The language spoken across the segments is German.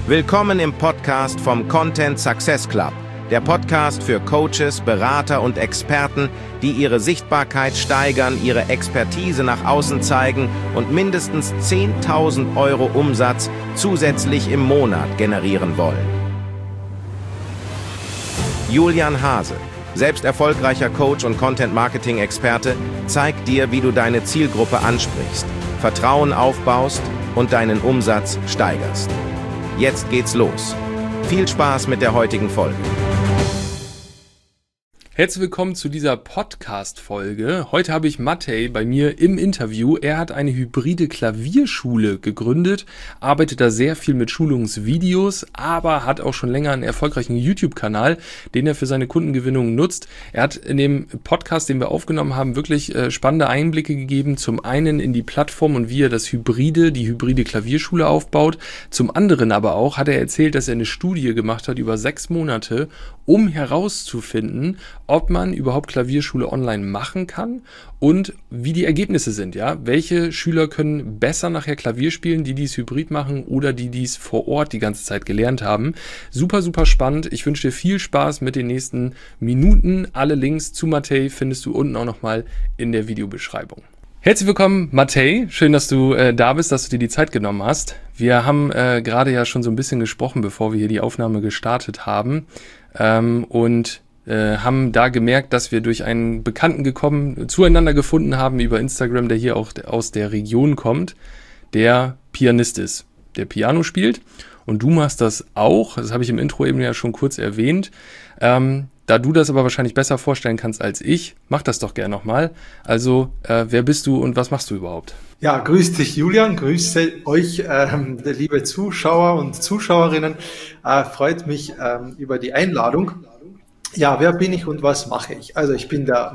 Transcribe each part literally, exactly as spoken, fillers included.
Willkommen im Podcast vom Content Success Club, der Podcast für Coaches, Berater und Experten, die ihre Sichtbarkeit steigern, ihre Expertise nach außen zeigen und mindestens zehntausend Euro Umsatz zusätzlich im Monat generieren wollen. Julian Hase, selbst erfolgreicher Coach und Content-Marketing-Experte, zeigt dir, wie du deine Zielgruppe ansprichst, Vertrauen aufbaust und deinen Umsatz steigerst. Jetzt geht's los. Viel Spaß mit der heutigen Folge. Herzlich willkommen zu dieser Podcast-Folge. Heute habe ich Matej bei mir im Interview. Er hat eine hybride Klavierschule gegründet, arbeitet da sehr viel mit Schulungsvideos, aber hat auch schon länger einen erfolgreichen YouTube-Kanal, den er für seine Kundengewinnung nutzt. Er hat in dem Podcast, den wir aufgenommen haben, wirklich äh, spannende Einblicke gegeben. Zum einen in die Plattform und wie er das hybride, die hybride Klavierschule aufbaut. Zum anderen aber auch hat er erzählt, dass er eine Studie gemacht hat über sechs Monate, um herauszufinden, ob man überhaupt Klavierschule online machen kann und wie die Ergebnisse sind, ja. Welche Schüler können besser nachher Klavier spielen, die dies hybrid machen oder die dies vor Ort die ganze Zeit gelernt haben. Super, super spannend. Ich wünsche dir viel Spaß mit den nächsten Minuten. Alle Links zu Matej findest du unten auch nochmal in der Videobeschreibung. Herzlich willkommen, Matej. Schön, dass du äh, da bist, dass du dir die Zeit genommen hast. Wir haben äh, gerade ja schon so ein bisschen gesprochen, bevor wir hier die Aufnahme gestartet haben. Ähm, und äh, haben da gemerkt, dass wir durch einen Bekannten gekommen, zueinander gefunden haben über Instagram, der hier auch aus der Region kommt, der Pianist ist, der Piano spielt. Und du machst das auch, das habe ich im Intro eben ja schon kurz erwähnt. Ähm, da du das aber wahrscheinlich besser vorstellen kannst als ich, mach das doch gerne nochmal. Also, äh, wer bist du und was machst du überhaupt? Ja, grüß dich Julian, grüße euch, ähm, liebe Zuschauer und Zuschauerinnen. Äh, freut mich ähm, über die Einladung. Ja, wer bin ich und was mache ich? Also ich bin der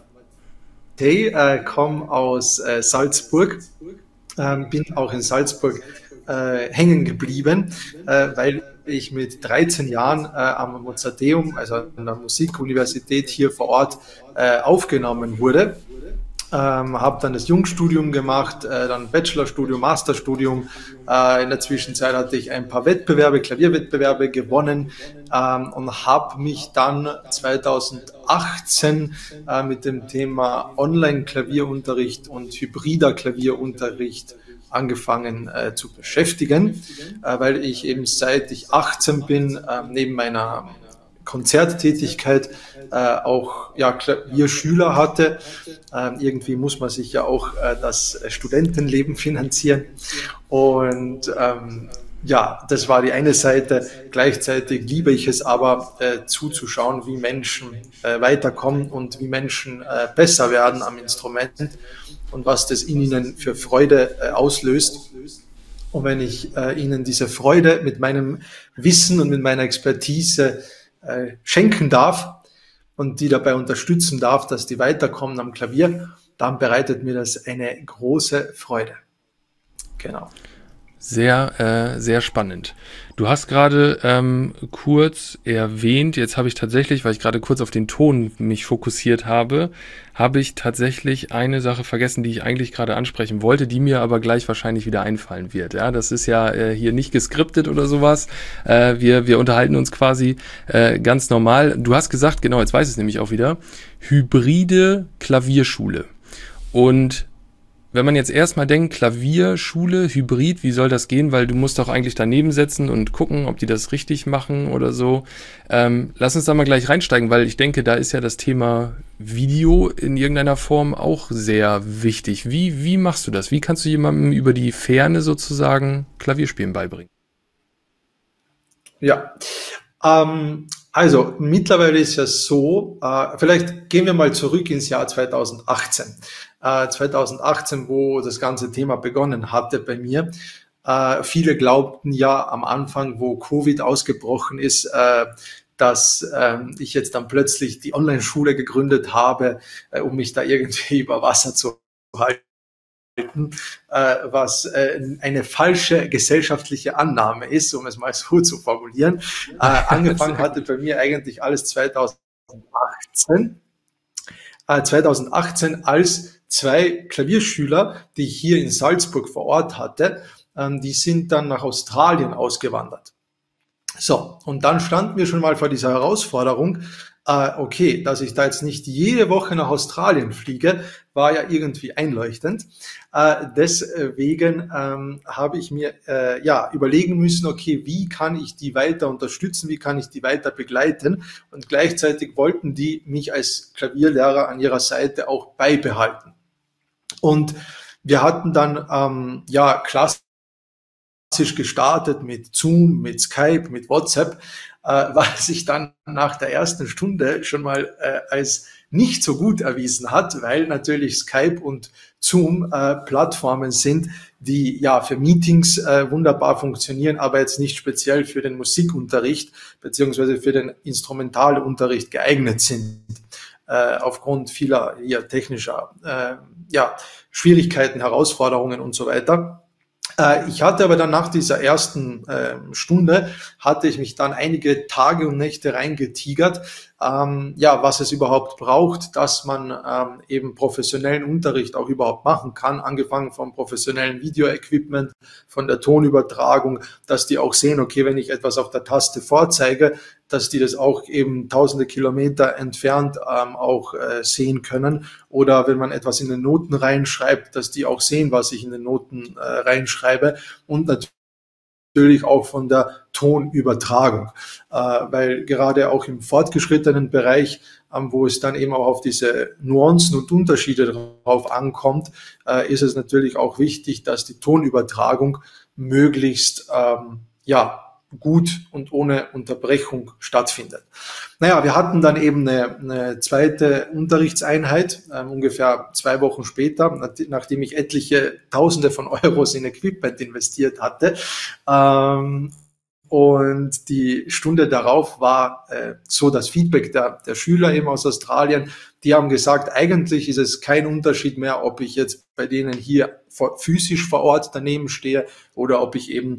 Matej, äh, komme aus äh, Salzburg, äh, bin auch in Salzburg äh, hängen geblieben, äh, weil ich mit dreizehn Jahren äh, am Mozarteum, also an der Musikuniversität hier vor Ort, äh, aufgenommen wurde. Ähm, habe dann das Jungstudium gemacht, äh, dann Bachelorstudium, Masterstudium. Äh, in der Zwischenzeit hatte ich ein paar Wettbewerbe, Klavierwettbewerbe gewonnen ähm, und habe mich dann zweitausendachtzehn äh, mit dem Thema Online-Klavierunterricht und hybrider Klavierunterricht angefangen äh, zu beschäftigen, äh, weil ich eben seit ich achtzehn bin, äh, neben meiner Konzerttätigkeit äh, auch ja, Klavierschüler hatte. Ähm, irgendwie muss man sich ja auch äh, das Studentenleben finanzieren. Und ähm, ja, das war die eine Seite. Gleichzeitig liebe ich es aber äh, zuzuschauen, wie Menschen äh, weiterkommen und wie Menschen äh, besser werden am Instrument und was das in ihnen für Freude äh, auslöst. Und wenn ich äh, ihnen diese Freude mit meinem Wissen und mit meiner Expertise äh, schenken darf und die dabei unterstützen darf, dass die weiterkommen am Klavier, dann bereitet mir das eine große Freude. Genau. Sehr, äh, sehr spannend. Du hast gerade ähm, kurz erwähnt, jetzt habe ich tatsächlich, weil ich gerade kurz auf den Ton mich fokussiert habe, habe ich tatsächlich eine Sache vergessen, die ich eigentlich gerade ansprechen wollte, die mir aber gleich wahrscheinlich wieder einfallen wird. Ja, das ist ja äh, hier nicht geskriptet oder sowas. Äh, wir, wir unterhalten uns quasi äh, ganz normal. Du hast gesagt, genau, jetzt weiß ich es nämlich auch wieder, hybride Klavierschule. Und wenn man jetzt erstmal denkt, Klavierschule, Hybrid, wie soll das gehen? Weil du musst doch eigentlich daneben setzen und gucken, ob die das richtig machen oder so. Ähm, lass uns da mal gleich reinsteigen, weil ich denke, da ist ja das Thema Video in irgendeiner Form auch sehr wichtig. Wie, wie machst du das? Wie kannst du jemandem über die Ferne sozusagen Klavierspielen beibringen? Ja, ähm, also mittlerweile ist ja so, äh, vielleicht gehen wir mal zurück ins Jahr zweitausendachtzehn. Äh, zweitausendachtzehn, wo das ganze Thema begonnen hatte bei mir. Äh, viele glaubten ja am Anfang, wo Covid ausgebrochen ist, äh, dass äh, ich jetzt dann plötzlich die Online-Schule gegründet habe, äh, um mich da irgendwie über Wasser zu halten. Äh, was äh, eine falsche gesellschaftliche Annahme ist, um es mal so zu formulieren. Äh, angefangen hatte bei mir eigentlich alles zweitausendachtzehn. Äh, zweitausendachtzehn als zwei Klavierschüler, die ich hier in Salzburg vor Ort hatte, ähm, die sind dann nach Australien ausgewandert. So, und dann standen wir schon mal vor dieser Herausforderung, äh, okay, dass ich da jetzt nicht jede Woche nach Australien fliege, war ja irgendwie einleuchtend. Äh, deswegen ähm, habe ich mir äh, ja überlegen müssen, okay, wie kann ich die weiter unterstützen, wie kann ich die weiter begleiten? Und gleichzeitig wollten die mich als Klavierlehrer an ihrer Seite auch beibehalten. Und wir hatten dann ähm, ja klassisch gestartet mit Zoom, mit Skype, mit WhatsApp, äh, was sich dann nach der ersten Stunde schon mal äh, als nicht so gut erwiesen hat, weil natürlich Skype und Zoom äh, Plattformen sind, die ja für Meetings äh, wunderbar funktionieren, aber jetzt nicht speziell für den Musikunterricht beziehungsweise für den Instrumentalunterricht geeignet sind, äh, aufgrund vieler ja, technischer äh, ja, Schwierigkeiten, Herausforderungen und so weiter. Ich hatte aber dann nach dieser ersten äh, Stunde, hatte ich mich dann einige Tage und Nächte reingetigert, ähm, ja, was es überhaupt braucht, dass man ähm, eben professionellen Unterricht auch überhaupt machen kann, angefangen vom professionellen Videoequipment, von der Tonübertragung, dass die auch sehen, okay, wenn ich etwas auf der Taste vorzeige, dass die das auch eben tausende Kilometer entfernt ähm, auch äh, sehen können. Oder wenn man etwas in den Noten reinschreibt, dass die auch sehen, was ich in den Noten äh, reinschreibe. Und natürlich auch von der Tonübertragung. Äh, weil gerade auch im fortgeschrittenen Bereich, ähm, wo es dann eben auch auf diese Nuancen und Unterschiede drauf ankommt, äh, ist es natürlich auch wichtig, dass die Tonübertragung möglichst ähm, ja gut und ohne Unterbrechung stattfindet. Naja, wir hatten dann eben eine, eine zweite Unterrichtseinheit, äh, ungefähr zwei Wochen später, nachdem ich etliche Tausende von Euros in Equipment investiert hatte. Ähm, und die Stunde darauf war äh, so das Feedback der, der Schüler eben aus Australien. Die haben gesagt, eigentlich ist es kein Unterschied mehr, ob ich jetzt bei denen hier vor, physisch vor Ort daneben stehe oder ob ich eben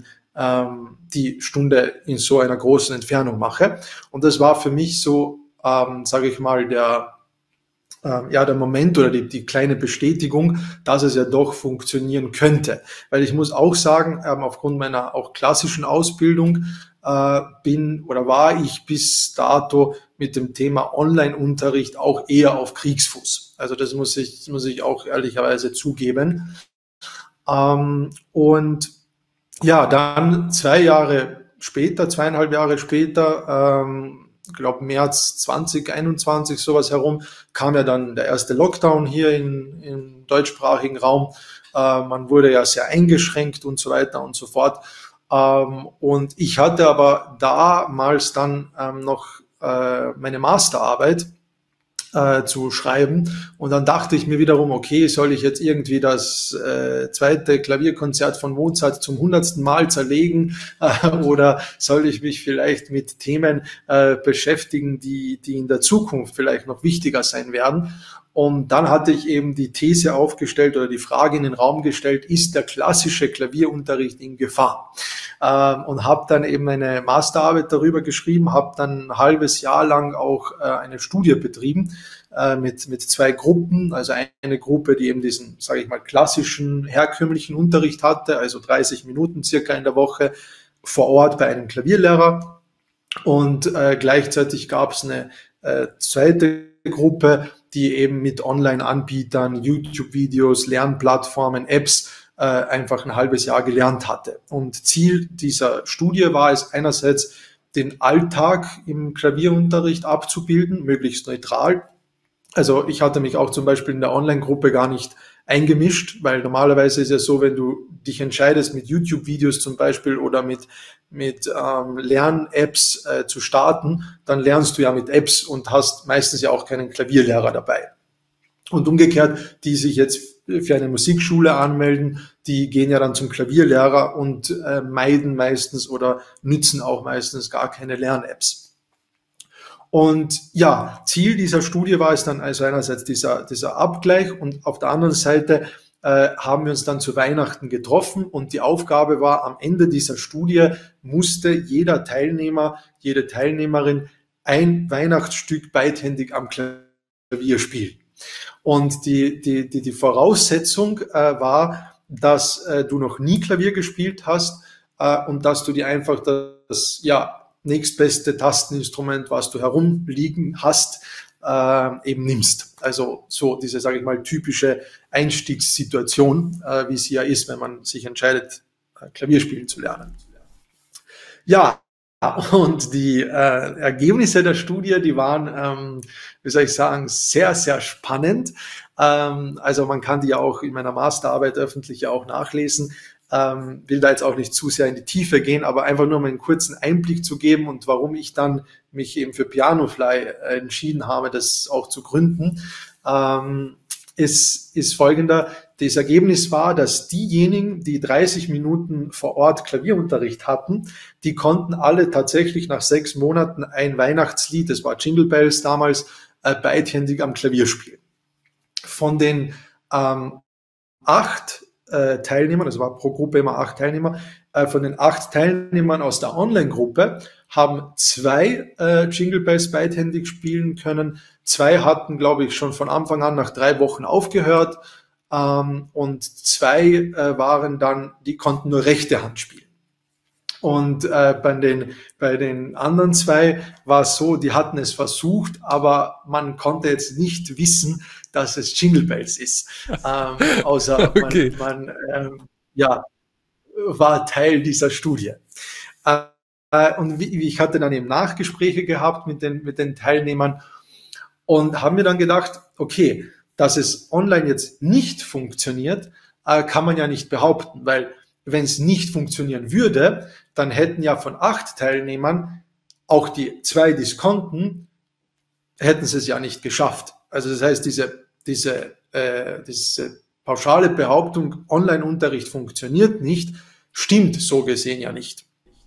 die Stunde in so einer großen Entfernung mache. Und das war für mich so, ähm, sage ich mal, der, äh, ja, der Moment oder die, die kleine Bestätigung, dass es ja doch funktionieren könnte. Weil ich muss auch sagen, ähm, aufgrund meiner auch klassischen Ausbildung äh, bin oder war ich bis dato mit dem Thema Online-Unterricht auch eher auf Kriegsfuß. Also das muss ich, muss ich auch ehrlicherweise zugeben. Ähm, und Ja, dann zwei Jahre später, zweieinhalb Jahre später, ähm, ich glaube März zwanzig einundzwanzig, sowas herum, kam ja dann der erste Lockdown hier in, im deutschsprachigen Raum. Äh, man wurde ja sehr eingeschränkt und so weiter und so fort. Ähm, und ich hatte aber damals dann ähm, noch äh, meine Masterarbeit Äh, zu schreiben. Und dann dachte ich mir wiederum, okay, soll ich jetzt irgendwie das äh, zweite Klavierkonzert von Mozart zum hundertsten Mal zerlegen äh, oder soll ich mich vielleicht mit Themen äh, beschäftigen, die, die in der Zukunft vielleicht noch wichtiger sein werden? Und dann hatte ich eben die These aufgestellt oder die Frage in den Raum gestellt, ist der klassische Klavierunterricht in Gefahr? Ähm, und habe dann eben eine Masterarbeit darüber geschrieben, habe dann ein halbes Jahr lang auch äh, eine Studie betrieben äh, mit, mit zwei Gruppen. Also eine Gruppe, die eben diesen, sage ich mal, klassischen, herkömmlichen Unterricht hatte, also dreißig Minuten circa in der Woche vor Ort bei einem Klavierlehrer. Und äh, gleichzeitig gab es eine äh, zweite Gruppe, die eben mit Online-Anbietern, YouTube-Videos, Lernplattformen, Apps äh, einfach ein halbes Jahr gelernt hatte. Und Ziel dieser Studie war es einerseits, den Alltag im Klavierunterricht abzubilden, möglichst neutral. Also ich hatte mich auch zum Beispiel in der Online-Gruppe gar nicht eingemischt, weil normalerweise ist ja so, wenn du dich entscheidest, mit YouTube-Videos zum Beispiel oder mit, mit ähm, Lern-Apps äh, zu starten, dann lernst du ja mit Apps und hast meistens ja auch keinen Klavierlehrer dabei. Und umgekehrt, die sich jetzt für eine Musikschule anmelden, die gehen ja dann zum Klavierlehrer und äh, meiden meistens oder nützen auch meistens gar keine Lern-Apps. Und ja, Ziel dieser Studie war es dann also einerseits dieser, dieser Abgleich und auf der anderen Seite äh, haben wir uns dann zu Weihnachten getroffen und die Aufgabe war, am Ende dieser Studie musste jeder Teilnehmer, jede Teilnehmerin ein Weihnachtsstück beidhändig am Klavier spielen. Und die, die, die, die Voraussetzung äh, war, dass äh, du noch nie Klavier gespielt hast äh, und dass du dir einfach das, ja, nächstbeste Tasteninstrument, was du herumliegen hast, äh, eben nimmst. Also so diese, sage ich mal, typische Einstiegssituation, äh, wie sie ja ist, wenn man sich entscheidet, Klavier spielen zu lernen. Ja, und die äh, Ergebnisse der Studie, die waren, ähm, wie soll ich sagen, sehr, sehr spannend. Ähm, also man kann die ja auch in meiner Masterarbeit öffentlich ja auch nachlesen. Ähm, will da jetzt auch nicht zu sehr in die Tiefe gehen, aber einfach nur mal einen kurzen Einblick zu geben und warum ich dann mich eben für Pianofly äh, entschieden habe, das auch zu gründen, ähm, ist, ist folgender. Das Ergebnis war, dass diejenigen, die dreißig Minuten vor Ort Klavierunterricht hatten, die konnten alle tatsächlich nach sechs Monaten ein Weihnachtslied, das war Jingle Bells damals, äh, beidhändig am Klavier spielen. Von den ähm, acht äh, Teilnehmern, also war pro Gruppe immer acht Teilnehmer, äh, von den acht Teilnehmern aus der Online-Gruppe haben zwei äh, Jingle Bells beidhändig spielen können. Zwei hatten, glaube ich, schon von Anfang an nach drei Wochen aufgehört. Ähm, und zwei äh, waren dann, die konnten nur rechte Hand spielen. Und äh, bei den bei den anderen zwei war es so, die hatten es versucht, aber man konnte jetzt nicht wissen, dass es Jingle Bells ist. Ähm, außer okay. man, man ähm, ja, war Teil dieser Studie. Äh, und wie, ich hatte dann eben Nachgespräche gehabt mit den mit den Teilnehmern und haben mir dann gedacht, okay, dass es online jetzt nicht funktioniert, äh, kann man ja nicht behaupten, weil wenn es nicht funktionieren würde, dann hätten ja von acht Teilnehmern auch die zwei, die es konnten, hätten sie es ja nicht geschafft. Also das heißt, diese, diese, äh, diese pauschale Behauptung, Online-Unterricht funktioniert nicht, stimmt so gesehen ja nicht.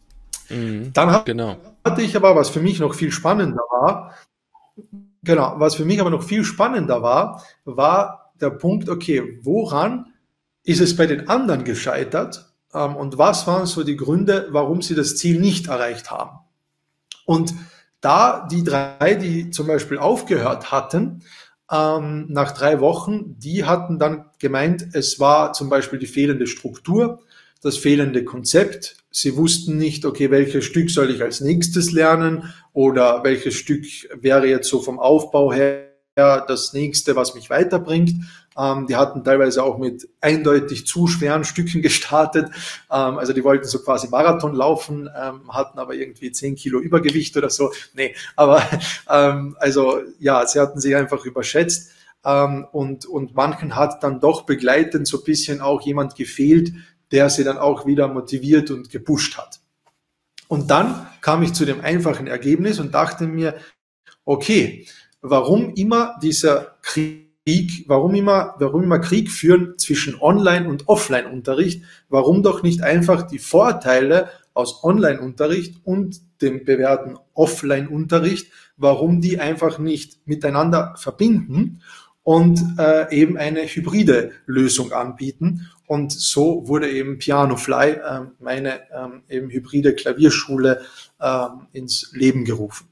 Mhm, dann hat, genau. hatte ich aber, was für mich noch viel spannender war, genau, was für mich aber noch viel spannender war, war der Punkt, okay, woran ist es bei den anderen gescheitert? Und was waren so die Gründe, warum sie das Ziel nicht erreicht haben? Und da die drei, die zum Beispiel aufgehört hatten, ähm, nach drei Wochen, die hatten dann gemeint, es war zum Beispiel die fehlende Struktur, das fehlende Konzept. Sie wussten nicht, okay, welches Stück soll ich als nächstes lernen oder welches Stück wäre jetzt so vom Aufbau her das nächste, was mich weiterbringt. Ähm, die hatten teilweise auch mit eindeutig zu schweren Stücken gestartet. Ähm, also die wollten so quasi Marathon laufen, ähm, hatten aber irgendwie zehn Kilo Übergewicht oder so. Nee, aber ähm, also ja, sie hatten sich einfach überschätzt. Ähm, und, und manchen hat dann doch begleitend so ein bisschen auch jemand gefehlt, der sie dann auch wieder motiviert und gepusht hat. Und dann kam ich zu dem einfachen Ergebnis und dachte mir, okay, warum immer dieser Krieg, warum immer, warum immer Krieg führen zwischen Online- und Offline-Unterricht? Warum doch nicht einfach die Vorteile aus Online-Unterricht und dem bewährten Offline-Unterricht, warum die einfach nicht miteinander verbinden und äh, eben eine hybride Lösung anbieten? Und so wurde eben Pianofly, äh, meine ähm, eben hybride Klavierschule, äh, ins Leben gerufen.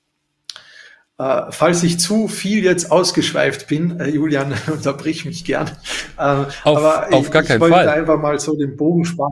Uh, falls ich zu viel jetzt ausgeschweift bin, äh, Julian, unterbrich mich gern. Uh, auf, aber auf ich, gar ich keinen wollte Fall. einfach mal so den Bogen spannen.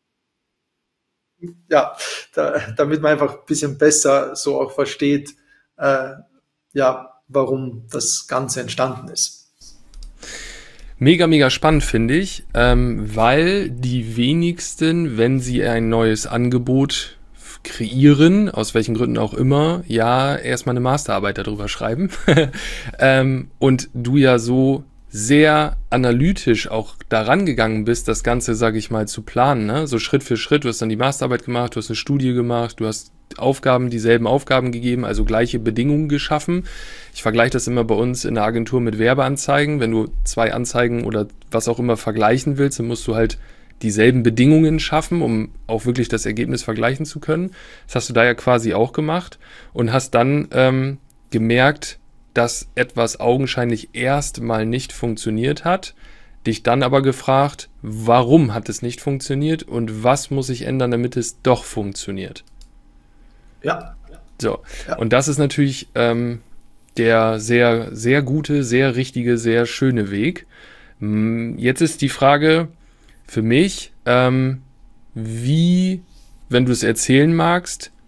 Ja, da, damit man einfach ein bisschen besser so auch versteht, äh, ja, warum das Ganze entstanden ist. Mega, mega spannend finde ich, ähm, weil die wenigsten, wenn sie ein neues Angebot kreieren, aus welchen Gründen auch immer, ja, erstmal eine Masterarbeit darüber schreiben. ähm, und du ja so sehr analytisch auch daran gegangen bist, das Ganze, sage ich mal, zu planen, ne? So Schritt für Schritt. Du hast dann die Masterarbeit gemacht, du hast eine Studie gemacht, du hast Aufgaben, dieselben Aufgaben gegeben, also gleiche Bedingungen geschaffen. Ich vergleiche das immer bei uns in der Agentur mit Werbeanzeigen. Wenn du zwei Anzeigen oder was auch immer vergleichen willst, dann musst du halt dieselben Bedingungen schaffen, um auch wirklich das Ergebnis vergleichen zu können. Das hast du da ja quasi auch gemacht und hast dann ähm, gemerkt, dass etwas augenscheinlich erst mal nicht funktioniert hat, dich dann aber gefragt, warum hat es nicht funktioniert und was muss ich ändern, damit es doch funktioniert. Ja. So, ja. Und das ist natürlich ähm, der sehr, sehr gute, sehr richtige, sehr schöne Weg. Jetzt ist die Frage, für mich, ähm, wie, wenn du es erzählen magst,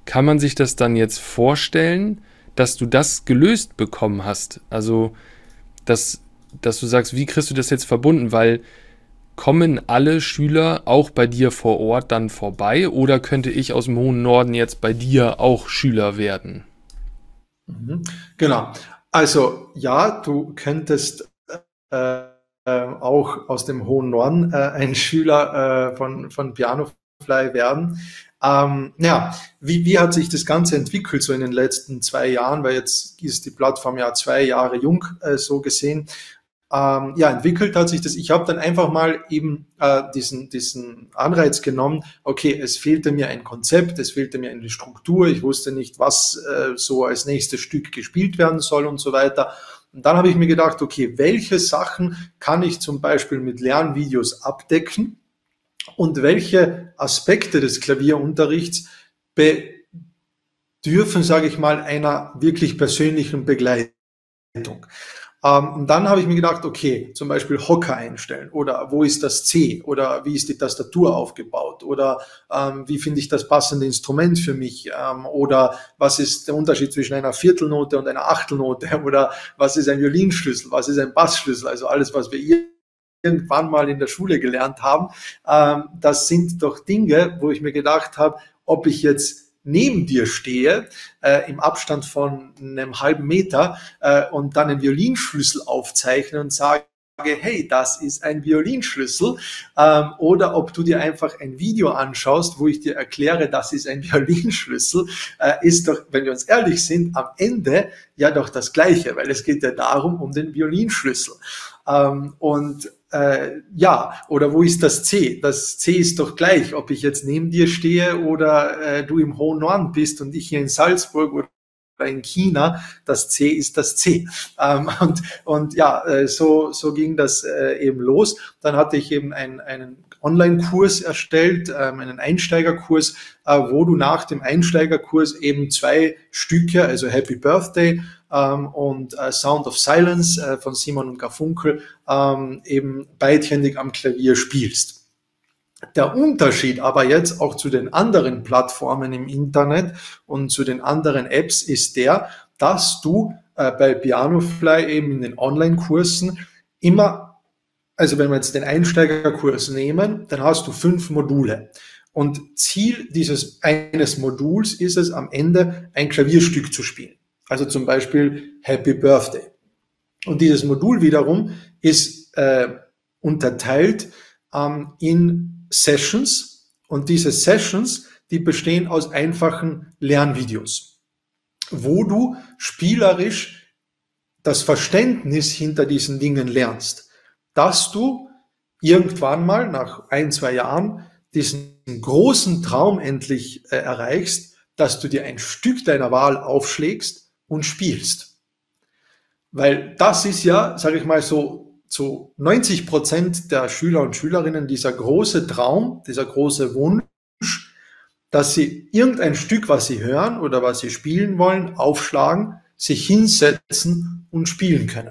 kann man sich das dann jetzt vorstellen, dass du das gelöst bekommen hast? Also, dass, dass du sagst, wie kriegst du das jetzt verbunden? Weil kommen alle Schüler auch bei dir vor Ort dann vorbei oder könnte ich aus dem hohen Norden jetzt bei dir auch Schüler werden? Mhm. Genau. Also ja, du könntest äh, auch aus dem hohen Norden äh, ein Schüler äh, von, von Pianofly werden. Ähm, ja, wie, wie hat sich das Ganze entwickelt so in den letzten zwei Jahren, weil jetzt ist die Plattform ja zwei Jahre jung, äh, so gesehen. Ähm, ja, entwickelt hat sich das. Ich habe dann einfach mal eben äh, diesen, diesen Anreiz genommen, okay, es fehlte mir ein Konzept, es fehlte mir eine Struktur, ich wusste nicht, was äh, so als nächstes Stück gespielt werden soll und so weiter. Und dann habe ich mir gedacht, okay, welche Sachen kann ich zum Beispiel mit Lernvideos abdecken? Und welche Aspekte des Klavierunterrichts bedürfen, sage ich mal, einer wirklich persönlichen Begleitung. Ähm, und dann habe ich mir gedacht, okay, zum Beispiel Hocker einstellen oder wo ist das C oder wie ist die Tastatur aufgebaut oder ähm, wie finde ich das passende Instrument für mich ähm, oder was ist der Unterschied zwischen einer Viertelnote und einer Achtelnote oder was ist ein Violinschlüssel, was ist ein Bassschlüssel, also alles, was wir hier irgendwann mal in der Schule gelernt haben, ähm, das sind doch Dinge, wo ich mir gedacht habe, ob ich jetzt neben dir stehe, äh, im Abstand von einem halben Meter äh, und dann einen Violinschlüssel aufzeichne und sage, hey, das ist ein Violinschlüssel, ähm, oder ob du dir einfach ein Video anschaust, wo ich dir erkläre, das ist ein Violinschlüssel, äh, ist doch, wenn wir uns ehrlich sind, am Ende ja doch das Gleiche, weil es geht ja darum, um den Violinschlüssel. Ähm, und Äh, ja, oder wo ist das C? Das C ist doch gleich, ob ich jetzt neben dir stehe oder äh, du im hohen Norden bist und ich hier in Salzburg oder in China. Das C ist das C. Ähm, und, und ja, äh, so, so ging das äh, eben los. Dann hatte ich eben ein, einen Online-Kurs erstellt, ähm, einen Einsteigerkurs, äh, wo du nach dem Einsteigerkurs eben zwei Stücke, also Happy Birthday ähm, und äh, Sound of Silence äh, von Simon und Garfunkel, ähm, eben beidhändig am Klavier spielst. Der Unterschied aber jetzt auch zu den anderen Plattformen im Internet und zu den anderen Apps ist der, dass du äh, bei Pianofly eben in den Online-Kursen immer, also wenn wir jetzt den Einsteigerkurs nehmen, dann hast du fünf Module. Und Ziel dieses eines Moduls ist es, am Ende ein Klavierstück zu spielen. Also zum Beispiel Happy Birthday. Und dieses Modul wiederum ist äh, unterteilt ähm, in Sessions, und diese Sessions, die bestehen aus einfachen Lernvideos, wo du spielerisch das Verständnis hinter diesen Dingen lernst, dass du irgendwann mal nach ein, zwei Jahren diesen großen Traum endlich äh, erreichst, dass du dir ein Stück deiner Wahl aufschlägst und spielst. Weil das ist ja, sage ich mal so, zu neunzig Prozent der Schüler und Schülerinnen dieser große Traum, dieser große Wunsch, dass sie irgendein Stück, was sie hören oder was sie spielen wollen, aufschlagen, sich hinsetzen und spielen können.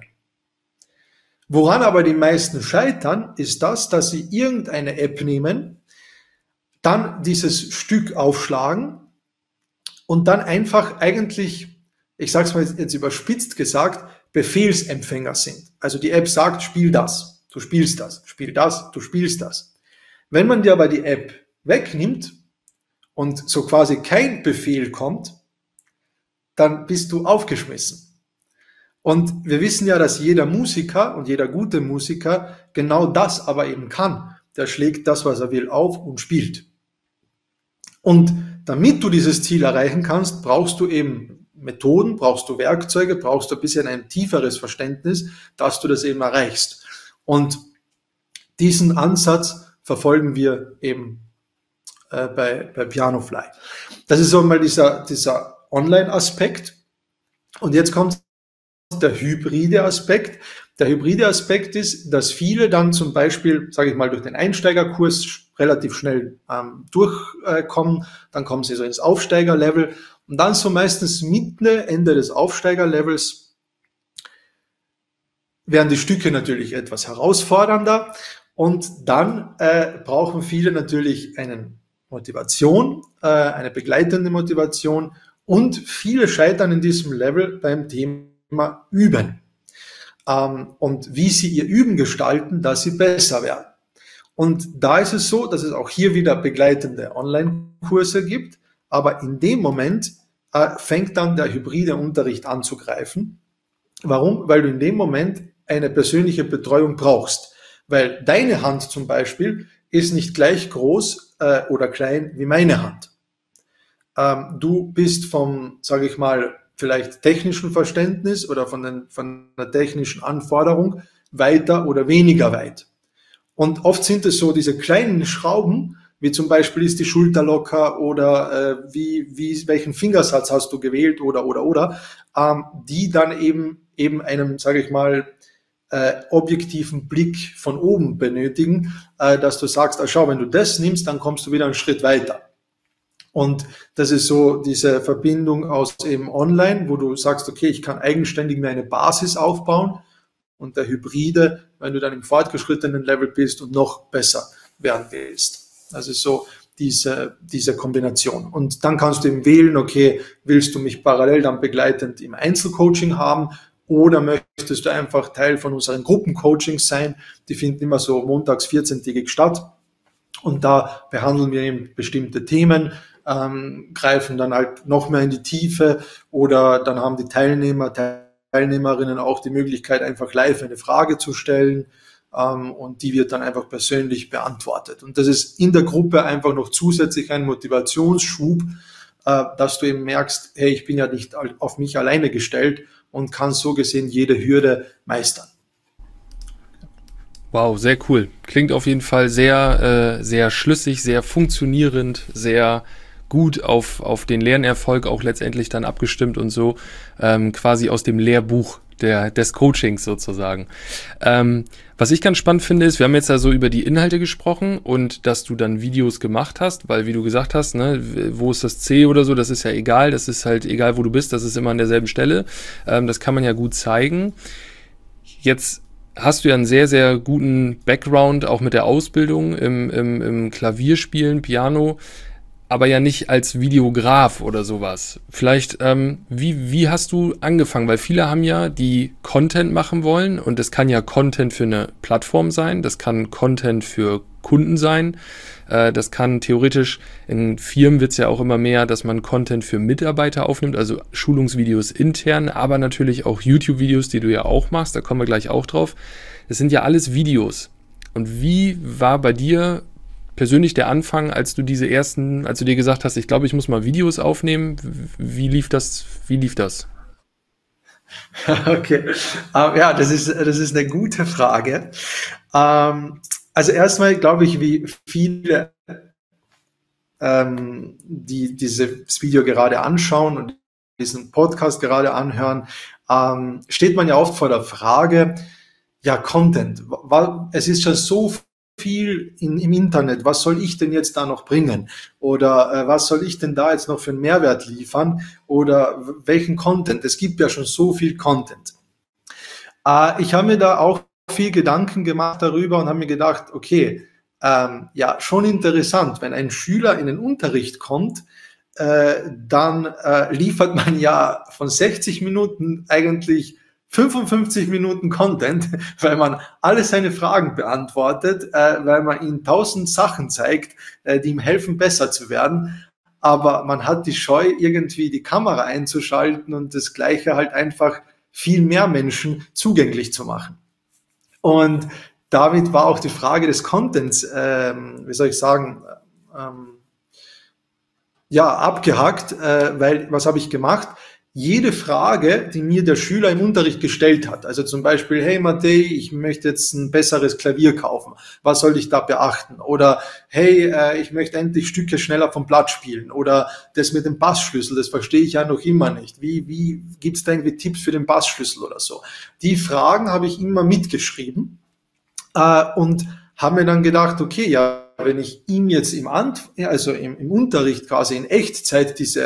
Woran aber die meisten scheitern, ist das, dass sie irgendeine App nehmen, dann dieses Stück aufschlagen und dann einfach eigentlich, ich sage es mal jetzt überspitzt gesagt, Befehlsempfänger sind. Also die App sagt, spiel das, du spielst das, spiel das, du spielst das. Wenn man dir aber die App wegnimmt und so quasi kein Befehl kommt, dann bist du aufgeschmissen. Und wir wissen ja, dass jeder Musiker und jeder gute Musiker genau das aber eben kann. Der schlägt das, was er will, auf und spielt. Und damit du dieses Ziel erreichen kannst, brauchst du eben Methoden, brauchst du Werkzeuge, brauchst du ein bisschen ein tieferes Verständnis, dass du das eben erreichst. Und diesen Ansatz verfolgen wir eben äh, bei, bei Pianofly. Das ist so mal dieser, dieser Online-Aspekt. Und jetzt kommt der hybride Aspekt. Der hybride Aspekt ist, dass viele dann zum Beispiel, sage ich mal, durch den Einsteigerkurs relativ schnell ähm, durchkommen, dann kommen sie so ins Aufsteigerlevel und dann so meistens Mitte, Ende des Aufsteigerlevels werden die Stücke natürlich etwas herausfordernder und dann äh, brauchen viele natürlich einen Motivation, äh, eine begleitende Motivation, und viele scheitern in diesem Level beim Thema Üben. Ähm, und wie sie ihr Üben gestalten, dass sie besser werden. Und da ist es so, dass es auch hier wieder begleitende Online-Kurse gibt, aber in dem Moment äh, fängt dann der hybride Unterricht an zu greifen. Warum? Weil du in dem Moment eine persönliche Betreuung brauchst. Weil deine Hand zum Beispiel ist nicht gleich groß äh, oder klein wie meine Hand. Ähm, du bist vom, sage ich mal, vielleicht technischen Verständnis oder von, den, von der technischen Anforderung weiter oder weniger weit. Und oft sind es so diese kleinen Schrauben, wie zum Beispiel ist die Schulter locker oder äh, wie, wie, welchen Fingersatz hast du gewählt oder, oder, oder, ähm, die dann eben, eben einem, sage ich mal, äh, objektiven Blick von oben benötigen, äh, dass du sagst, ah, schau, wenn du das nimmst, dann kommst du wieder einen Schritt weiter. Und das ist so diese Verbindung aus eben online, wo du sagst, okay, ich kann eigenständig mir eine Basis aufbauen, und der Hybride, wenn du dann im fortgeschrittenen Level bist und noch besser werden willst. Also so diese, diese Kombination. Und dann kannst du eben wählen, okay, willst du mich parallel dann begleitend im Einzelcoaching haben oder möchtest du einfach Teil von unseren Gruppencoachings sein? Die finden immer so montags vierzehntägig statt. Und da behandeln wir eben bestimmte Themen, ähm, greifen dann halt noch mehr in die Tiefe, oder dann haben die Teilnehmer, Teilnehmerinnen auch die Möglichkeit, einfach live eine Frage zu stellen, ähm, und die wird dann einfach persönlich beantwortet. Und das ist in der Gruppe einfach noch zusätzlich ein Motivationsschub, äh, dass du eben merkst, hey, ich bin ja nicht auf mich alleine gestellt und kann so gesehen jede Hürde meistern. Wow, sehr cool. Klingt auf jeden Fall sehr, äh, sehr schlüssig, sehr funktionierend, sehr gut auf, auf den Lernerfolg auch letztendlich dann abgestimmt und so, ähm, quasi aus dem Lehrbuch der, des Coachings sozusagen. Ähm, was ich ganz spannend finde, ist, wir haben jetzt ja so über die Inhalte gesprochen und dass du dann Videos gemacht hast, weil wie du gesagt hast, ne, wo ist das C oder so, das ist ja egal, das ist halt egal, wo du bist, das ist immer an derselben Stelle. Ähm, das kann man ja gut zeigen. Jetzt hast du ja einen sehr, sehr guten Background, auch mit der Ausbildung im, im, im Klavierspielen, Piano, aber ja nicht als Videograf oder sowas. Vielleicht, ähm, wie, wie hast du angefangen? Weil viele haben ja, die Content machen wollen, und das kann ja Content für eine Plattform sein, das kann Content für Kunden sein, äh, das kann theoretisch, in Firmen wird es ja auch immer mehr, dass man Content für Mitarbeiter aufnimmt, also Schulungsvideos intern, aber natürlich auch YouTube-Videos, die du ja auch machst, da kommen wir gleich auch drauf. Das sind ja alles Videos. Und wie war bei dir persönlich der Anfang, als du diese ersten, als du dir gesagt hast, ich glaube, ich muss mal Videos aufnehmen, wie lief das, wie lief das? Okay, uh, ja, das ist, das ist eine gute Frage. Um, also erstmal glaube ich, wie viele, ähm, die dieses Video gerade anschauen und diesen Podcast gerade anhören, ähm, steht man ja oft vor der Frage, ja, Content, es ist schon so viel in, im Internet, was soll ich denn jetzt da noch bringen? Oder äh, was soll ich denn da jetzt noch für einen Mehrwert liefern? Oder welchen Content? Es gibt ja schon so viel Content. Äh, ich habe mir da auch viel Gedanken gemacht darüber und habe mir gedacht, okay, ähm, ja, schon interessant, wenn ein Schüler in den Unterricht kommt, äh, dann äh, liefert man ja von sechzig Minuten eigentlich fünfundfünfzig Minuten Content, weil man alle seine Fragen beantwortet, äh, weil man ihm tausend Sachen zeigt, äh, die ihm helfen, besser zu werden. Aber man hat die Scheu, irgendwie die Kamera einzuschalten und das Gleiche halt einfach viel mehr Menschen zugänglich zu machen. Und damit war auch die Frage des Contents, ähm, wie soll ich sagen, ähm, ja, abgehakt, äh, weil was habe ich gemacht? Jede Frage, die mir der Schüler im Unterricht gestellt hat, also zum Beispiel, hey Matej, ich möchte jetzt ein besseres Klavier kaufen, was soll ich da beachten? Oder hey, äh, ich möchte endlich Stücke schneller vom Blatt spielen, oder das mit dem Bassschlüssel, das verstehe ich ja noch immer nicht. Wie, wie gibt's da irgendwie Tipps für den Bassschlüssel oder so? Die Fragen habe ich immer mitgeschrieben äh, und habe mir dann gedacht, okay, ja, wenn ich ihm jetzt im, Ant also im, im Unterricht quasi in Echtzeit diese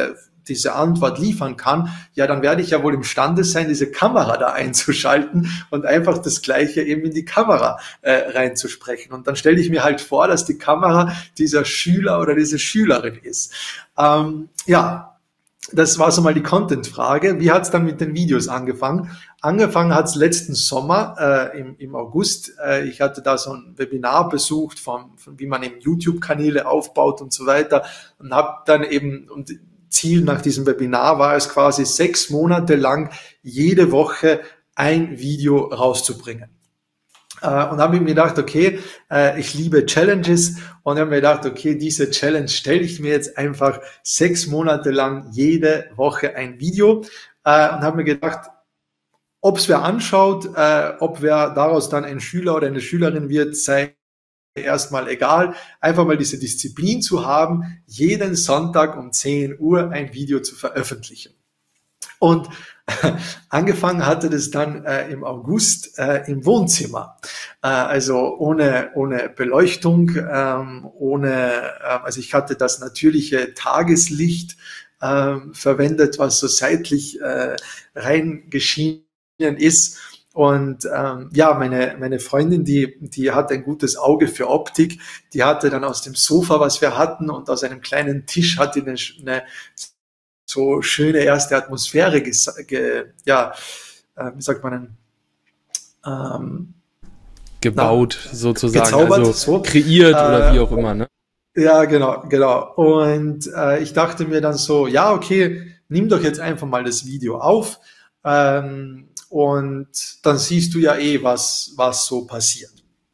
diese Antwort liefern kann, ja, dann werde ich ja wohl imstande sein, diese Kamera da einzuschalten und einfach das Gleiche eben in die Kamera äh, reinzusprechen. Und dann stelle ich mir halt vor, dass die Kamera dieser Schüler oder diese Schülerin ist. Ähm, ja, das war so mal die Content-Frage. Wie hat es dann mit den Videos angefangen? Angefangen hat es letzten Sommer, äh, im, im August. Äh, ich hatte da so ein Webinar besucht, von, von wie man eben YouTube-Kanäle aufbaut und so weiter. Und habe dann eben, und Ziel nach diesem Webinar war es quasi sechs Monate lang jede Woche ein Video rauszubringen. Uh, und habe mir gedacht, okay, uh, ich liebe Challenges und habe mir gedacht, okay, diese Challenge stelle ich mir jetzt einfach sechs Monate lang jede Woche ein Video uh, und habe mir gedacht, ob es wer anschaut, uh, ob wer daraus dann ein Schüler oder eine Schülerin wird, sei erstmal egal, einfach mal diese Disziplin zu haben, jeden Sonntag um zehn Uhr ein Video zu veröffentlichen. Und angefangen hatte das dann äh, im August äh, im Wohnzimmer, äh, also ohne ohne Beleuchtung, ähm, ohne, äh, also ich hatte das natürliche Tageslicht äh, verwendet, was so seitlich äh, reingeschienen ist. Und ähm, ja, meine meine Freundin, die die hat ein gutes Auge für Optik, die hatte dann aus dem Sofa, was wir hatten, und aus einem kleinen Tisch hat die eine, eine so schöne erste Atmosphäre, ge, ja, äh, wie sagt man denn, ähm, gebaut na, sozusagen, gezaubert, also so. kreiert äh, oder wie auch und, immer, ne? Ja, genau, genau. Und äh, ich dachte mir dann so, ja, okay, nimm doch jetzt einfach mal das Video auf ähm, und dann siehst du ja eh, was, was so passiert.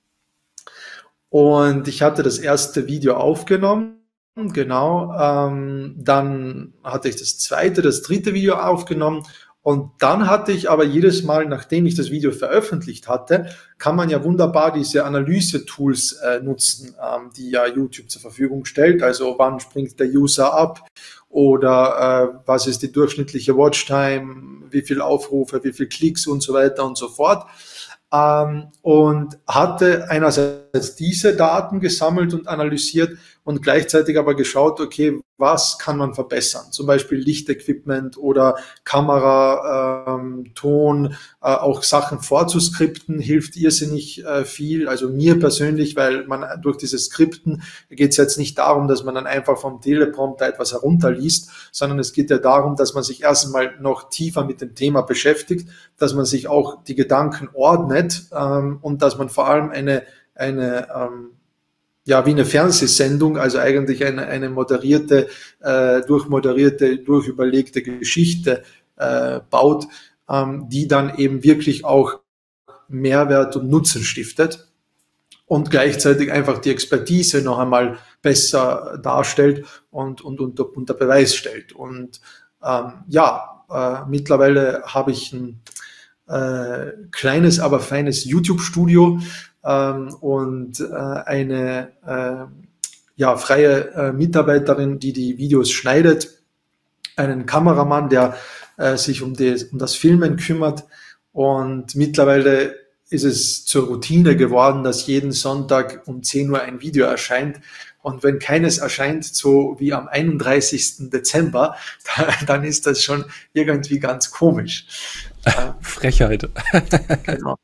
Und ich hatte das erste Video aufgenommen. Genau, ähm, dann hatte ich das zweite, das dritte Video aufgenommen und dann hatte ich aber jedes Mal, nachdem ich das Video veröffentlicht hatte, kann man ja wunderbar diese Analyse-Tools äh, nutzen, ähm, die ja YouTube zur Verfügung stellt, also wann springt der User ab oder äh, was ist die durchschnittliche Watchtime, wie viel Aufrufe, wie viel Klicks und so weiter und so fort. Ähm, und hatte einerseits diese Daten gesammelt und analysiert und gleichzeitig aber geschaut, okay, was kann man verbessern? Zum Beispiel Lichtequipment oder Kamera, ähm, Ton, äh, auch Sachen vorzuskripten, hilft irrsinnig äh, viel. Also mir persönlich, weil man durch dieses Skripten geht es jetzt nicht darum, dass man dann einfach vom Teleprompter etwas herunterliest, sondern es geht ja darum, dass man sich erst einmal noch tiefer mit dem Thema beschäftigt, dass man sich auch die Gedanken ordnet ähm, und dass man vor allem eine, eine ähm, ja, wie eine Fernsehsendung, also eigentlich eine, eine moderierte, äh, durchmoderierte, durchüberlegte Geschichte äh, baut, ähm, die dann eben wirklich auch Mehrwert und Nutzen stiftet und gleichzeitig einfach die Expertise noch einmal besser darstellt und, und unter, unter Beweis stellt. Und ähm, ja, äh, mittlerweile habe ich ein äh, kleines, aber feines YouTube-Studio, Ähm, und äh, eine äh, ja, freie äh, Mitarbeiterin, die die Videos schneidet, einen Kameramann, der äh, sich um, die, um das Filmen kümmert, und mittlerweile ist es zur Routine geworden, dass jeden Sonntag um zehn Uhr ein Video erscheint, und wenn keines erscheint, so wie am einunddreißigsten Dezember, dann ist das schon irgendwie ganz komisch. Frechheit. Genau.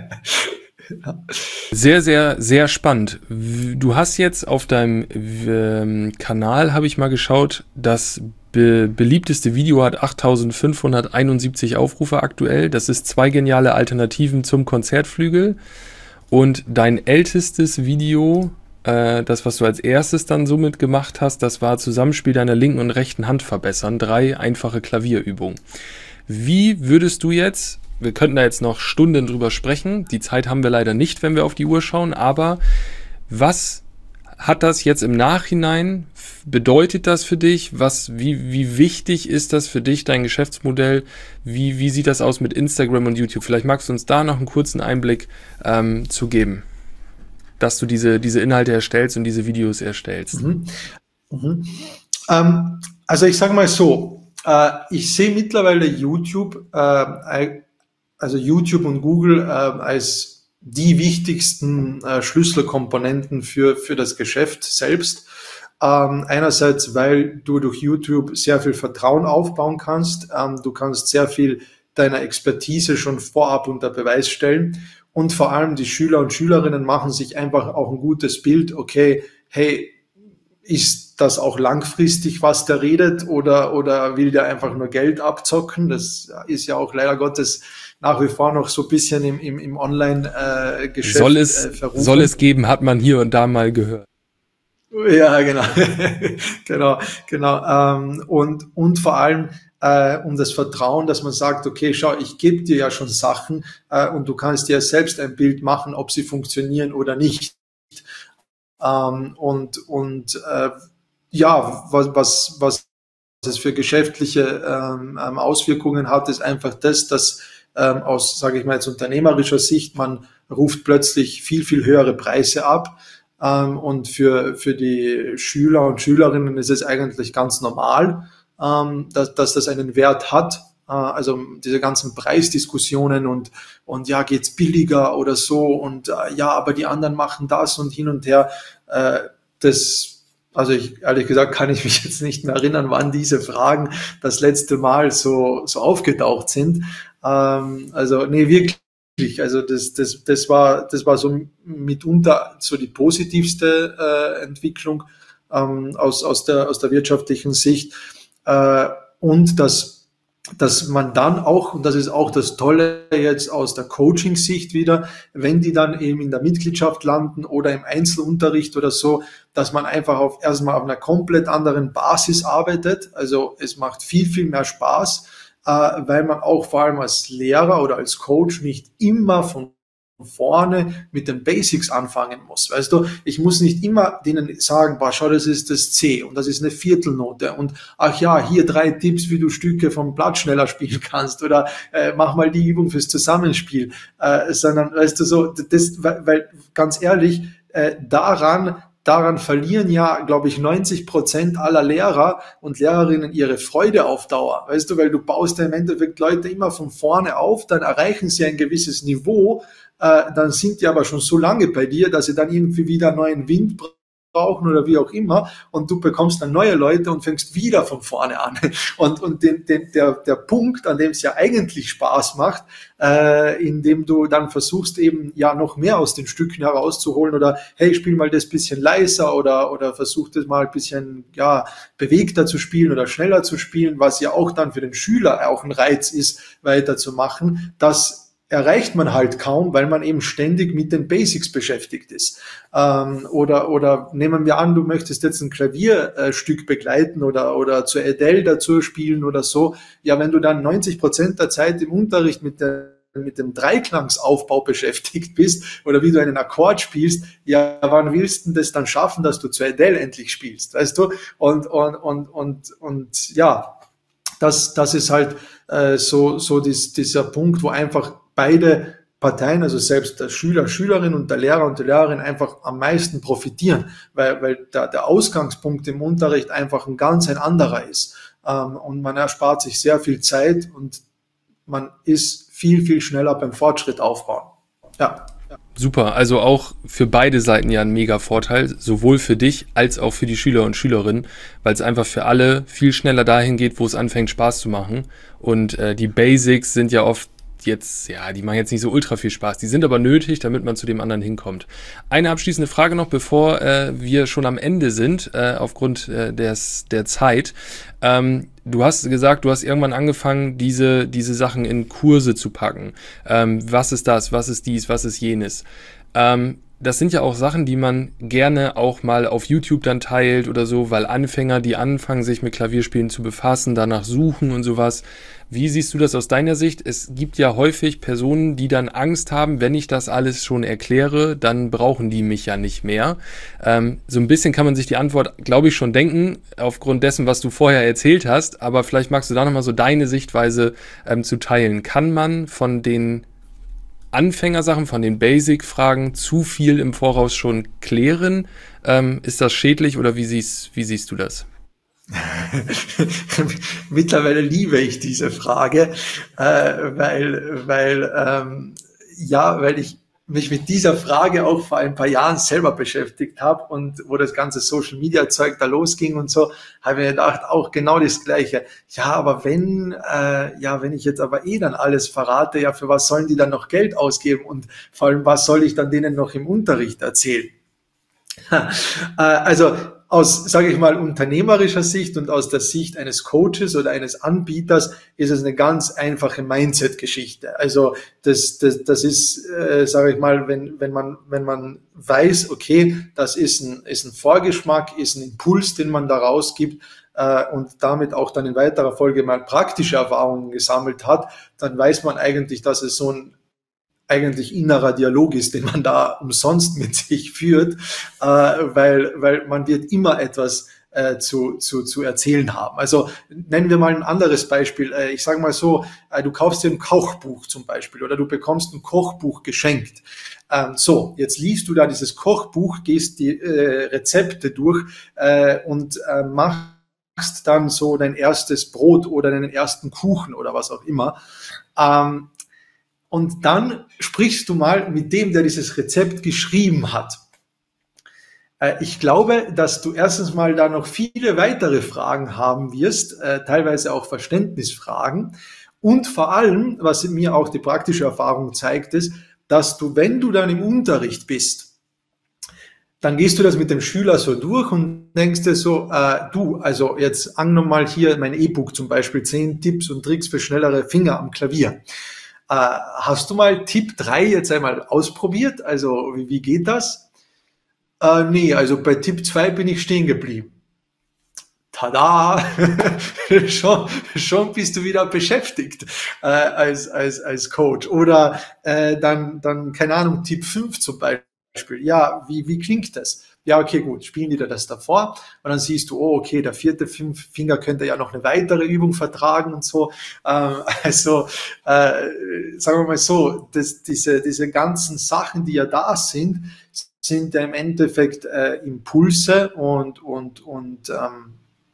Sehr, sehr, sehr spannend. Du hast jetzt auf deinem ähm, Kanal, habe ich mal geschaut, das be- beliebteste Video hat achttausendfünfhunderteinundsiebzig Aufrufe aktuell. Das ist zwei geniale Alternativen zum Konzertflügel. Und dein ältestes Video, äh, das, was du als erstes dann somit gemacht hast, das war Zusammenspiel deiner linken und rechten Hand verbessern. Drei einfache Klavierübungen. Wie würdest du jetzt... Wir könnten da jetzt noch Stunden drüber sprechen. Die Zeit haben wir leider nicht, wenn wir auf die Uhr schauen. Aber was hat das jetzt im Nachhinein? Bedeutet das für dich? Was, wie, wie wichtig ist das für dich, dein Geschäftsmodell? Wie, wie sieht das aus mit Instagram und YouTube? Vielleicht magst du uns da noch einen kurzen Einblick ähm, zu geben, dass du diese, diese Inhalte erstellst und diese Videos erstellst. Mhm. Mhm. Ähm, also ich sage mal so, äh, ich sehe mittlerweile YouTube, äh, also YouTube und Google äh, als die wichtigsten äh, Schlüsselkomponenten für für das Geschäft selbst. Ähm, einerseits, weil du durch YouTube sehr viel Vertrauen aufbauen kannst. Ähm, du kannst sehr viel deiner Expertise schon vorab unter Beweis stellen. Und vor allem die Schüler und Schülerinnen machen sich einfach auch ein gutes Bild. Okay, hey, ist das auch langfristig, was der redet, oder, oder will der einfach nur Geld abzocken? Das ist ja auch leider Gottes nach wie vor noch so ein bisschen im, im, im Online-Geschäft soll es, äh, verrufen. Soll es geben, hat man hier und da mal gehört. Ja, genau, genau, genau. Ähm, und, und vor allem äh, um das Vertrauen, dass man sagt, okay, schau, ich gebe dir ja schon Sachen äh, und du kannst dir selbst ein Bild machen, ob sie funktionieren oder nicht. Ähm, und und äh, ja, was, was, was es für geschäftliche ähm, Auswirkungen hat, ist einfach das, dass ähm, aus, sage ich mal jetzt unternehmerischer Sicht, man ruft plötzlich viel, viel höhere Preise ab. Ähm, und für, für die Schüler und Schülerinnen ist es eigentlich ganz normal, ähm, dass, dass das einen Wert hat. Äh, also diese ganzen Preisdiskussionen und, und ja, geht's billiger oder so und äh, ja, aber die anderen machen das und hin und her. Äh, das, also ich, ehrlich gesagt, kann ich mich jetzt nicht mehr erinnern, wann diese Fragen das letzte Mal so, so aufgetaucht sind. Ähm, also nee, wirklich. Also das, das, das war, das war so mitunter so die positivste äh, Entwicklung ähm, aus, aus der, aus der wirtschaftlichen Sicht. Äh, und dass, dass man dann auch, und das ist auch das Tolle jetzt aus der Coaching-Sicht wieder, wenn die dann eben in der Mitgliedschaft landen oder im Einzelunterricht oder so, dass man einfach auf, erstmal auf einer komplett anderen Basis arbeitet. Also es macht viel, viel mehr Spaß, weil man auch vor allem als Lehrer oder als Coach nicht immer von vorne mit den Basics anfangen muss. Weißt du, ich muss nicht immer denen sagen, boah, schau, das ist das C und das ist eine Viertelnote und ach ja, hier drei Tipps, wie du Stücke vom Blatt schneller spielen kannst oder äh, mach mal die Übung fürs Zusammenspiel, äh, sondern, weißt du, so, das, weil, weil ganz ehrlich, äh, daran Daran verlieren ja, glaube ich, neunzig Prozent aller Lehrer und Lehrerinnen ihre Freude auf Dauer. Weißt du, weil du baust ja im Endeffekt Leute immer von vorne auf, dann erreichen sie ein gewisses Niveau, äh, dann sind die aber schon so lange bei dir, dass sie dann irgendwie wieder neuen Wind brauchen oder wie auch immer und du bekommst dann neue Leute und fängst wieder von vorne an. Und, und den, den, der, der Punkt, an dem es ja eigentlich Spaß macht, äh, indem du dann versuchst eben ja noch mehr aus den Stücken herauszuholen oder hey, spiel mal das bisschen leiser oder, oder versuch das mal ein bisschen ja, bewegter zu spielen oder schneller zu spielen, was ja auch dann für den Schüler auch ein Reiz ist, weiterzumachen, das erreicht man halt kaum, weil man eben ständig mit den Basics beschäftigt ist. Ähm, oder, oder nehmen wir an, du möchtest jetzt ein Klavierstück äh, begleiten oder, oder zur Adele dazu spielen oder so. Ja, wenn du dann neunzig Prozent der Zeit im Unterricht mit der mit dem Dreiklangsaufbau beschäftigt bist oder wie du einen Akkord spielst, ja, wann willst du das dann schaffen, dass du zur Adele endlich spielst, weißt du? Und, und, und, und, und ja, das, das ist halt äh, so, so dies, dieser Punkt, wo einfach beide Parteien, also selbst der Schüler, Schülerin und der Lehrer und die Lehrerin einfach am meisten profitieren, weil, weil der, der Ausgangspunkt im Unterricht einfach ein ganz ein anderer ist. Ähm, und man erspart sich sehr viel Zeit und man ist viel, viel schneller beim Fortschritt aufbauen. Ja. Super, also auch für beide Seiten ja ein mega Vorteil, sowohl für dich als auch für die Schüler und Schülerinnen, weil es einfach für alle viel schneller dahin geht, wo es anfängt Spaß zu machen. Und äh, die Basics sind ja oft jetzt, ja, die machen jetzt nicht so ultra viel Spaß, die sind aber nötig, damit man zu dem anderen hinkommt. Eine abschließende Frage noch, bevor äh, wir schon am Ende sind, äh, aufgrund äh, des, der Zeit. Ähm, du hast gesagt, du hast irgendwann angefangen, diese, diese Sachen in Kurse zu packen. Ähm, was ist das, was ist dies, was ist jenes? Ähm, das sind ja auch Sachen, die man gerne auch mal auf YouTube dann teilt oder so, weil Anfänger, die anfangen, sich mit Klavierspielen zu befassen, danach suchen und sowas. Wie siehst du das aus deiner Sicht? Es gibt ja häufig Personen, die dann Angst haben, wenn ich das alles schon erkläre, dann brauchen die mich ja nicht mehr. Ähm, so ein bisschen kann man sich die Antwort, glaube ich, schon denken, aufgrund dessen, was du vorher erzählt hast, aber vielleicht magst du da nochmal so deine Sichtweise ähm, zu teilen. Kann man von den Anfängersachen, von den Basic-Fragen zu viel im Voraus schon klären? Ähm, ist das schädlich oder wie siehst, wie siehst du das? Mittlerweile liebe ich diese Frage, äh, weil, weil, ähm, ja, weil ich mich mit dieser Frage auch vor ein paar Jahren selber beschäftigt habe und wo das ganze Social-Media-Zeug da losging und so, habe ich mir gedacht, auch genau das Gleiche. Ja, aber wenn, äh, ja, wenn ich jetzt aber eh dann alles verrate, ja, für was sollen die dann noch Geld ausgeben und vor allem, was soll ich dann denen noch im Unterricht erzählen? äh, also, aus, sage ich mal, unternehmerischer Sicht und aus der Sicht eines Coaches oder eines Anbieters ist es eine ganz einfache Mindset-Geschichte. Also das, das, das ist, äh, sage ich mal, wenn, wenn man, wenn man weiß, okay, das ist ein, ist ein Vorgeschmack, ist ein Impuls, den man da rausgibt äh, und damit auch dann in weiterer Folge mal praktische Erfahrungen gesammelt hat, dann weiß man eigentlich, dass es so ein eigentlich innerer Dialog ist, den man da umsonst mit sich führt, äh, weil, weil man wird immer etwas äh, zu, zu, zu erzählen haben. Also nennen wir mal ein anderes Beispiel. Äh, ich sage mal so, äh, du kaufst dir ein Kochbuch zum Beispiel oder du bekommst ein Kochbuch geschenkt. Ähm, so, jetzt liest du da dieses Kochbuch, gehst die äh, Rezepte durch äh, und äh, machst dann so dein erstes Brot oder deinen ersten Kuchen oder was auch immer. Ähm, Und dann sprichst du mal mit dem, der dieses Rezept geschrieben hat. Ich glaube, dass du erstens mal da noch viele weitere Fragen haben wirst, teilweise auch Verständnisfragen. Und vor allem, was mir auch die praktische Erfahrung zeigt, ist, dass du, wenn du dann im Unterricht bist, dann gehst du das mit dem Schüler so durch und denkst dir so, äh, du, also jetzt angenommen mal hier mein E-Book zum Beispiel, zehn Tipps und Tricks für schnellere Finger am Klavier. Uh, hast du mal Tipp drei jetzt einmal ausprobiert? Also wie, wie geht das? Uh, nee, also bei Tipp zwei bin ich stehen geblieben. Tada! schon, schon bist du wieder beschäftigt äh, als, als, als Coach. Oder äh, dann, dann, keine Ahnung, Tipp fünf zum Beispiel. Ja, wie, wie klingt das? Ja, okay, gut, spielen die dir das davor und dann siehst du, oh, okay, der vierte fünf Finger könnte ja noch eine weitere Übung vertragen und so. Ähm, also, äh, sagen wir mal so, das, diese, diese ganzen Sachen, die ja da sind, sind ja im Endeffekt äh, Impulse und, und, und ähm,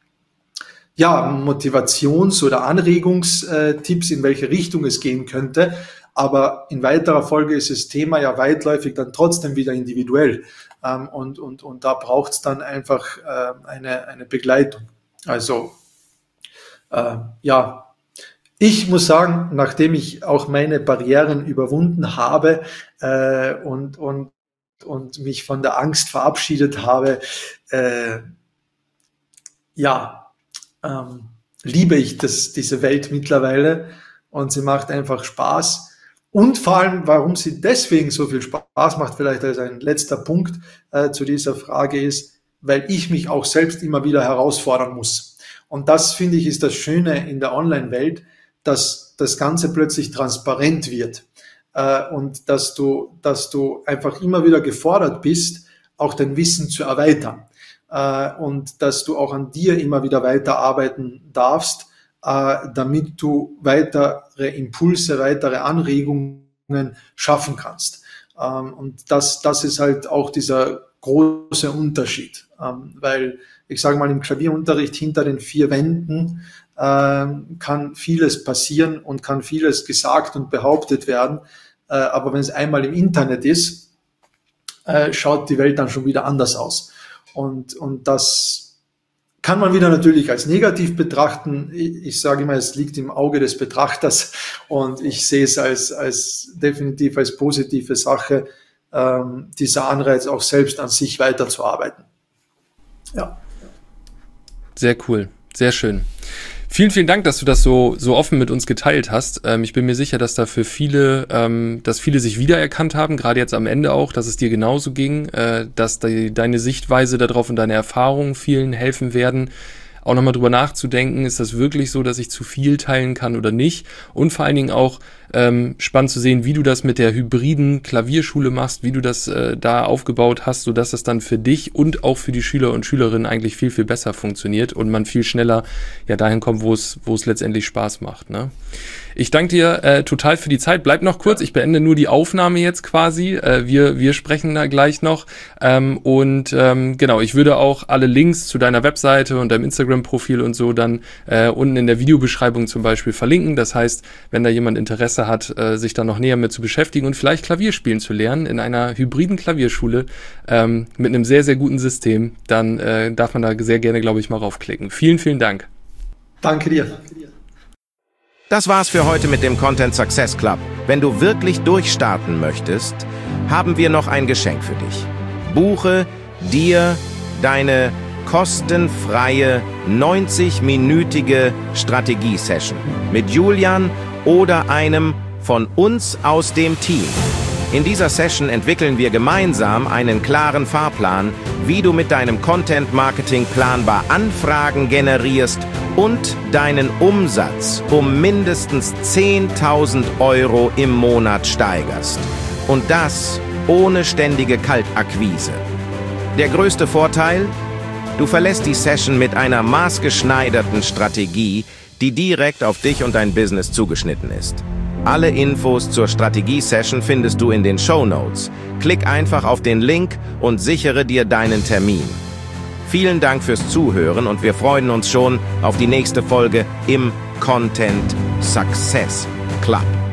ja, Motivations- oder Anregungstipps, in welche Richtung es gehen könnte. Aber in weiterer Folge ist das Thema ja weitläufig dann trotzdem wieder individuell. Ähm, und, und, und da braucht es dann einfach äh, eine, eine Begleitung. Also, äh, ja, ich muss sagen, nachdem ich auch meine Barrieren überwunden habe äh, und, und, und mich von der Angst verabschiedet habe, äh, ja, ähm, liebe ich das, diese Welt mittlerweile und sie macht einfach Spaß. Und vor allem, warum sie deswegen so viel Spaß macht, vielleicht als ein letzter Punkt äh, zu dieser Frage ist, weil ich mich auch selbst immer wieder herausfordern muss. Und das, finde ich, ist das Schöne in der Online-Welt, dass das Ganze plötzlich transparent wird äh, und dass du, dass du einfach immer wieder gefordert bist, auch dein Wissen zu erweitern äh, und dass du auch an dir immer wieder weiterarbeiten darfst, damit du weitere Impulse, weitere Anregungen schaffen kannst. Und das, das ist halt auch dieser große Unterschied, weil ich sage mal, im Klavierunterricht hinter den vier Wänden kann vieles passieren und kann vieles gesagt und behauptet werden, aber wenn es einmal im Internet ist, schaut die Welt dann schon wieder anders aus. Und, und das kann man wieder natürlich als negativ betrachten. Ich sage immer, es liegt im Auge des Betrachters und ich sehe es als, als definitiv als positive Sache, ähm, dieser Anreiz auch selbst an sich weiterzuarbeiten. Ja. Sehr cool, sehr schön. Vielen, vielen Dank, dass du das so so offen mit uns geteilt hast. Ähm, ich bin mir sicher, dass da für viele, ähm, dass viele sich wiedererkannt haben, gerade jetzt am Ende auch, dass es dir genauso ging, äh, dass die, deine Sichtweise darauf und deine Erfahrungen vielen helfen werden, auch nochmal drüber nachzudenken, ist das wirklich so, dass ich zu viel teilen kann oder nicht? Und vor allen Dingen auch ähm, spannend zu sehen, wie du das mit der hybriden Klavierschule machst, wie du das äh, da aufgebaut hast, sodass das dann für dich und auch für die Schüler und Schülerinnen eigentlich viel, viel besser funktioniert und man viel schneller ja dahin kommt, wo es wo es letztendlich Spaß macht, ne? Ich danke dir äh, total für die Zeit. Bleib noch kurz, ich beende nur die Aufnahme jetzt quasi. Äh, wir wir sprechen da gleich noch. Ähm, und ähm, genau, ich würde auch alle Links zu deiner Webseite und deinem Instagram Instagram-Profil und so dann äh, unten in der Videobeschreibung zum Beispiel verlinken. Das heißt, wenn da jemand Interesse hat, äh, sich da noch näher mit zu beschäftigen und vielleicht Klavier spielen zu lernen in einer hybriden Klavierschule ähm, mit einem sehr, sehr guten System, dann äh, darf man da sehr gerne, glaube ich, mal raufklicken. Vielen, vielen Dank. Danke dir. Das war's für heute mit dem Content Success Club. Wenn du wirklich durchstarten möchtest, haben wir noch ein Geschenk für dich. Buche dir deine kostenfreie neunzig-minütige Strategie-Session mit Julian oder einem von uns aus dem Team. In dieser Session entwickeln wir gemeinsam einen klaren Fahrplan, wie du mit deinem Content-Marketing planbar Anfragen generierst und deinen Umsatz um mindestens zehntausend Euro im Monat steigerst. Und das ohne ständige Kaltakquise. Der größte Vorteil? Du verlässt die Session mit einer maßgeschneiderten Strategie, die direkt auf dich und dein Business zugeschnitten ist. Alle Infos zur Strategie-Session findest du in den Shownotes. Klick einfach auf den Link und sichere dir deinen Termin. Vielen Dank fürs Zuhören und wir freuen uns schon auf die nächste Folge im Content Success Club.